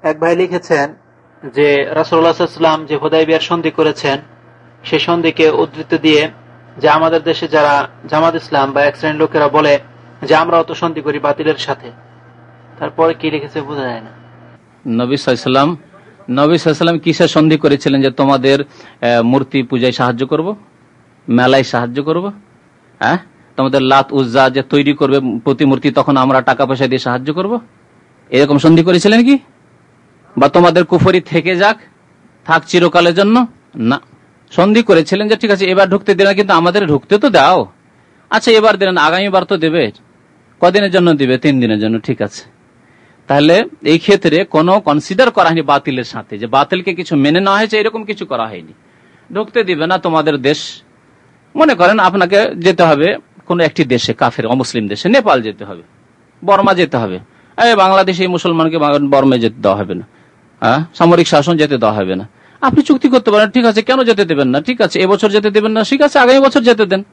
এক ভাই লিখেছেন যে রাসূলুল্লাহ সাল্লাল্লাহু আলাইহি ওয়াসাল্লাম যে হুদায়বিয়ার সন্ধি করেছেন সেই সন্ধিকে উদ্ধৃতি দিয়ে যে আমাদের দেশে যারা জামাত ইসলাম বা এক শ্রেণীর লোকেরা বলে যে আমরা অত সন্ধি করি বাতিলের সাথে, তারপরে কি লিখেছে বোঝা যায় না। নবী সাল্লাল্লাহু আলাইহি ওয়াসাল্লাম কিসের সন্ধি করেছিলেন? যে তোমাদের মূর্তি পূজায় সাহায্য করব, মেলায় সাহায্য করব, হ্যাঁ, তোমাদের লাত উজ্জা যে তৈরি করবে প্রতিমূর্তি, তখন আমরা টাকা পয়সা দিয়ে সাহায্য করব, এরকম সন্ধি করেছিলেন কি? বা তোমাদের কুফরি থেকে যাক, থাক চিরকালের জন্য? না, সন্ধি করেছিলেন যে ঠিক আছে এবার ঢুকতে দেবে, কিন্তু আমাদের ঢুকতে তো দাও। আচ্ছা এবার দিলেন, আগামীবার তো দেবে। কদিনের জন্য দিবে? 3 দিনের জন্য। ঠিক আছে, তাহলে এই ক্ষেত্রে কোনো কনসিডার করা হয়নি বাতিলের সাথে, যে বাতিলকে কিছু মেনে নেওয়া হয়েছে, এরকম কিছু করা হয়নি। ঢুকতে দিবে না তোমাদের দেশ। মনে করেন আপনাকে যেতে হবে কোন একটি দেশে, কাফের অমুসলিম দেশে, নেপাল যেতে হবে, বর্মা যেতে হবে, বাংলাদেশে এই মুসলমানকে বর্মে যেতে দেওয়া হবে না, সামরিক শাসন যেতে দেওয়া হবে না। আপনি চুক্তি করতে পারেন, ঠিক আছে কেন যেতে দেবেন না, ঠিক আছে এবছর যেতে দেবেন না, ঠিক আছে আগামী বছর যেতে দেন,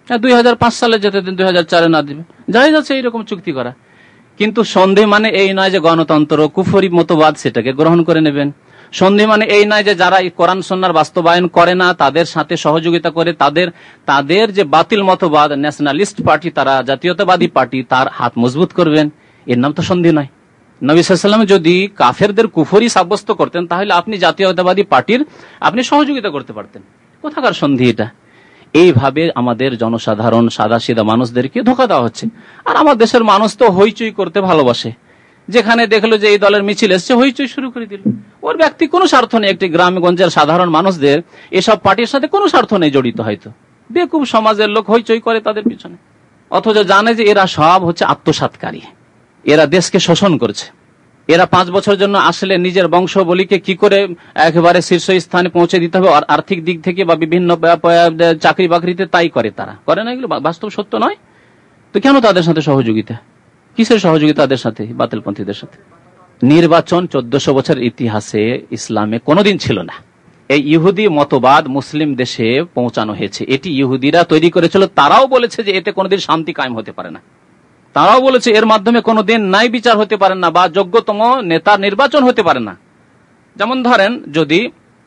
2005 সালে যেতে দেন, 2004 না দিবে, যাই যাচ্ছে এইরকম চুক্তি করা। কিন্তু সন্ধি মানে এই নয় যে গণতন্ত্র কুফরি মতবাদ সেটাকে গ্রহণ করে নেবেন। সন্ধি মানে এই নয় যে যারা এই কোরআন সুন্নাহর বাস্তবায়ন করে না তাদের সাথে সহযোগিতা করে তাদের যে বাতিল মতবাদ, ন্যাশনালিস্ট পার্টি, তারা জাতীয়তাবাদী পার্টি, তার হাত মজবুত করবেন। এর নাম তো সন্ধি নয়। নবী সাল্লাল্লাহু আলাইহি ওয়াসাল্লাম যদি কাফেরদের কুফরি সাব্যস্ত করতেন, তাহলে আপনি জাতীয়তাবাদী পার্টির আপনি সহযোগিতা করতে পারতেন। কোথাকার সন্ধি এটা? এইভাবে আমাদের জনসাধারণ সাদাসিধা মানুষদেরকে ধোঁকা দেওয়া হচ্ছে। আর আমার দেশের মানুষ তো হইচই করতে ভালোবাসে, যেখানে দেখলো যে এই দলের মিছিল এসছে হইচই শুরু করে দিল। ওর ব্যক্তি কোনো স্বার্থ নেই, একটি গ্রামগঞ্জের সাধারণ মানুষদের এসব পার্টির সাথে কোনো স্বার্থ নেই জড়িত, হয়তো বেকুব সমাজের লোক হইচই করে তাদের পিছনে, অথচ জানে যে এরা সব হচ্ছে আত্মসাৎকারী, এরা দেশকে শোষণ করছে। এরা 5 বছরের জন্য আসলে নিজের বংশবলীকে কি করে একেবারে শীর্ষ স্থানে পৌঁছে দিতে হবে আর্থিক দিক থেকে বা বিভিন্ন চাকরি বাকরিতে, তাই করে। তারা করে না, এগুলো বাস্তব সত্য নয়। তো কেন তাদের সাথে সহযোগিতা? কিসের সহযোগিতা তাদের সাথে, বাতিলপন্থীদের সাথে? নির্বাচন 1400 বছরের ইতিহাসে ইসলামে কোনোদিন ছিল না। এই ইহুদি মতবাদ মুসলিম দেশে পৌঁছানো হয়েছে, এটি ইহুদিরা তৈরি করেছিল। তারাও বলেছে যে এতে কোনোদিন শান্তি কায়েম হতে পারে না। তারাও বলেছে এর মাধ্যমে কোনোদিন ন্যায় বিচার হতে পারে না বা যোগ্যতম নেতার নির্বাচন হতে পারে না। যেমন ধরেন, যদি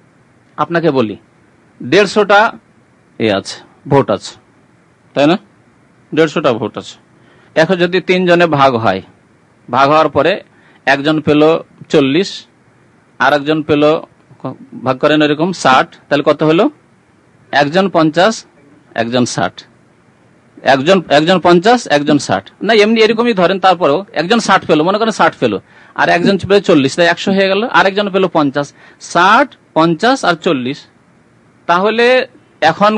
আপনাকে বলি 150টা আছে ভোট আছে, তাই না? 150টা ভোট আছে। এখন যদি 3 জনে ভাগ হয়, ভাগ হওয়ার পরে একজন পেল 40, আর একজন পেল, ভাগ করেন এরকম 60, তাহলে কত হলো? একজন 50, একজন 60, একজন 50, একজন 60, না এমনি এরকমই ধরেন। তারপরেও একজন 60 পেল, মনে করেন 60 পেল, আর একজন পেল 40, তাই 100 হয়ে গেল। আর একজন পেল 50, 60, 50 আর 40। তাহলে এখন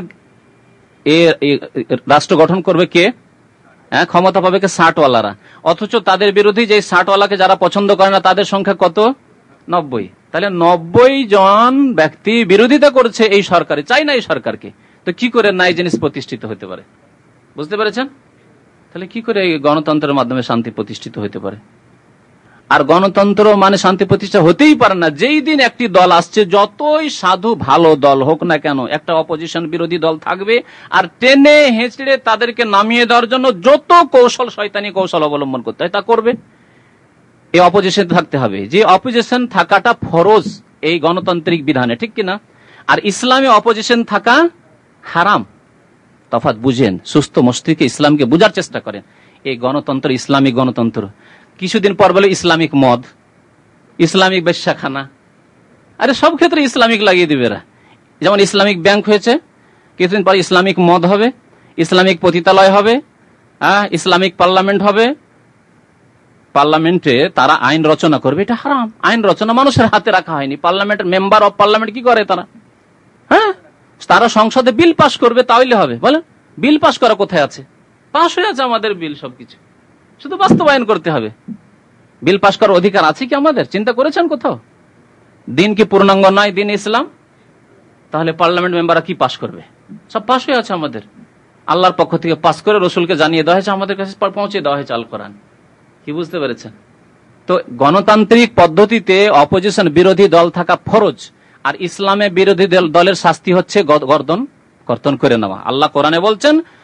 রাষ্ট্র গঠন করবে কে? ক্ষমতা পাবে কে? 60 ওয়ালারা। অথচ তাদের বিরোধী যে 60 ওয়ালাকে যারা পছন্দ করে না তাদের সংখ্যা কত? 90। তাহলে 90 জন ব্যক্তি বিরোধিতা করছে এই সরকারে, চাই না এই সরকারকে। তো কি করে ন্যায় জিনিস প্রতিষ্ঠিত হতে পারে? বুঝতে পেরেছেন? তাহলে কি করে গণতন্ত্রের মাধ্যমে শান্তি প্রতিষ্ঠিত হতে পারে? আর গণতন্ত্র মানে শান্তি প্রতিষ্ঠা হতেই পারে না। যেই দিন একটি দল আসছে, যতই সাধু ভালো দল হোক না কেন, একটা অপোজিশন বিরোধী দল থাকবে, আর টেনে হেঁচড়ে তাদেরকে নামিয়ে দেওয়ার জন্য যত কৌশল, শয়তানি কৌশল অবলম্বন করতে হয় তা করবে। এই অপোজিশন থাকতে হবে, যে অপোজিশন থাকাটা ফরজ এই গণতান্ত্রিক বিধানে, ঠিক কিনা? আর ইসলামে অপোজিশন থাকা হারাম। তফাৎ বুঝেন, সুস্থ মস্তিষ্কে ইসলামকে বুঝার চেষ্টা করেন। এই গণতন্ত্র ইসলামিক গণতন্ত্র, কিছুদিন পর বলে ইসলামিক মদ, ইসলামিক বেশ্যাখানা, আরে সব ক্ষেত্রে ইসলামিক লাগিয়ে দিবে এরা। যেমন ইসলামিক ব্যাংক হয়েছে, কিছুদিন পর ইসলামিক মদ হবে, ইসলামিক পতিতালয় হবে, ইসলামিক পার্লামেন্ট হবে। পার্লামেন্টে তারা আইন রচনা করবে, এটা হারাম। আইন রচনা মানুষের হাতে রাখা হয়নি। পার্লামেন্টের মেম্বার অফ পার্লামেন্ট কি করে তারা? তারা সংসদে বিল পাস করবে, তাহলে হবে। বলে বিল পাস করা কোথায় আছে? পাস হয়ে আছে আমাদের বিল, সবকিছু, শুধু বাস্তবায়ন করতে হবে। বিল পাস করার অধিকার আছে কি আমাদের? চিন্তা করেছেন কোথাও? দিন কি পূর্ণাঙ্গ নয় দিন ইসলাম? তাহলে পার্লামেন্ট মেম্বাররা কি পাস করবে? সব পাস হয়ে আছে আমাদের, আল্লাহর পক্ষ থেকে পাস করে রসুলকে জানিয়ে দেওয়া হয়েছে, আমাদের কাছে পৌঁছে দেওয়া হয়েছে আল কোরআন। কি বুঝতে পেরেছেন? তো গণতান্ত্রিক পদ্ধতিতে অপোজিশন বিরোধী দল থাকা ফরজ, আর ইসলামে বিরোধী দলের শাস্তি হচ্ছে কর্তন করে নেওয়া। আল্লাহ কোরআনে বলছেন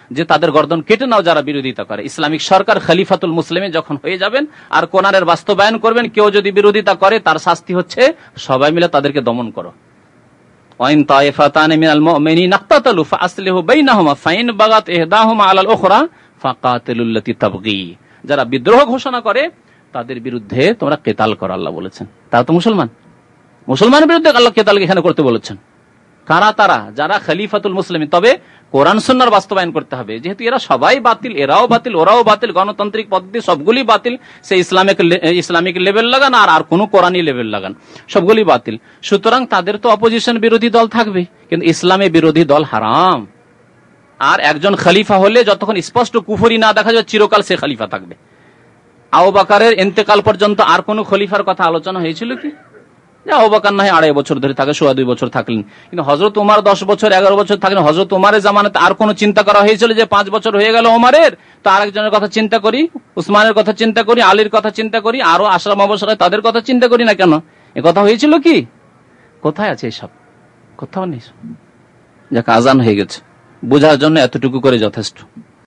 যে তাদের গর্দন কেটে নাও যারা বিরোধিতা করে। ইসলামিক সরকার খলিফাতুল মুসলিমে যখন হয়ে যাবেন আর কোরআনের বাস্তবায়ন করবেন, কেউ যদি বিরোধিতা করে তার শাস্তি হচ্ছে সবাই মিলে তাদেরকে দমন করো। ওয়াইন তায়েফাতান মিনাল মুমিনিনা ইকতাতালু ফাসলিহু বাইনাহুমা ফাইন বাগাত ইহদাহুমা আলাল উখরা ফাকাতিলুল্লাতী তাবগী। যারা বিদ্রোহ ঘোষণা করে তাদের বিরুদ্ধে তোমরা কিতাল করো, আল্লাহ বলেছেন। তারা তো মুসলমানের বিরুদ্ধে আল্লাহ কিতাল এখানে করতে বলেছেন। কারা তারা? যারা খলিফাতুল মুসলিমিন। তবে কোরআন সুন্নাহর বাস্তবায়ন করতে হবে, যেহেতু এরা সবাই বাতিল, এরাও বাতিল, ওরাও বাতিল, গণতান্ত্রিক পদ্ধতি সবগুলি বাতিল। সে ইসলামিক লেভেল লাগান আর কোনো কোরআনী লেভেল লাগান, সবগুলি বাতিল। সুতরাং তাদের তো অপোজিশন বিরোধী দল থাকবে, কিন্তু ইসলামে বিরোধী দল হারাম। আর একজন খলিফা হলে যতক্ষণ স্পষ্ট কুফরি না দেখা যায় চিরকাল সে খলিফা থাকবে। আবু বকরের ইন্তেকাল পর্যন্ত আর কোন খলিফার কথা আলোচনা হয়েছিল কি? আবু বকর না হয় 2.5 বছর ধরে থাকে, 2.25 বছর থাকলেন, কিন্তু হযরত ওমর 10 বছর 11 বছর থাকলেন। হযরত ওমরের জামানাতে আর কোন চিন্তা করা হয়েছিল যে 5 বছর হয়ে গেল ওমরের, তো আরেকজনের কথা চিন্তা করি, উসমানের কথা চিন্তা করি, আলীর কথা চিন্তা করি, আরো আশরা মুবাশশিরা তাদের কথা চিন্তা করি না কেন? এ কথা হয়েছিল কি? কোথায় আছে এসব? কোথাও নেই। যাক, আজান হয়ে গেছে, বোঝার জন্য এতটুকু করে যথেষ্ট।